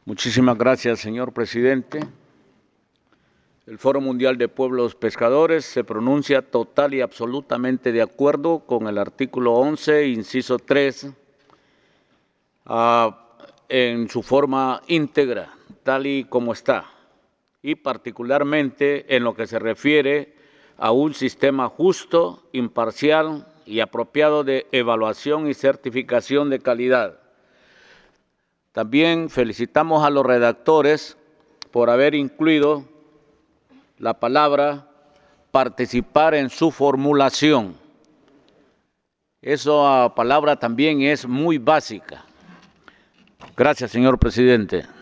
Muchísimas gracias, señor presidente. El Foro Mundial de Pueblos Pescadores se pronuncia total y absolutamente de acuerdo con el artículo 11, inciso 3, en su forma íntegra, tal y como está, y particularmente en lo que se refiere a un sistema justo, imparcial y apropiado de evaluación y certificación de calidad. También felicitamos a los redactores por haber incluido la palabra participar en su formulación. Esa palabra también es muy básica. Gracias, señor presidente.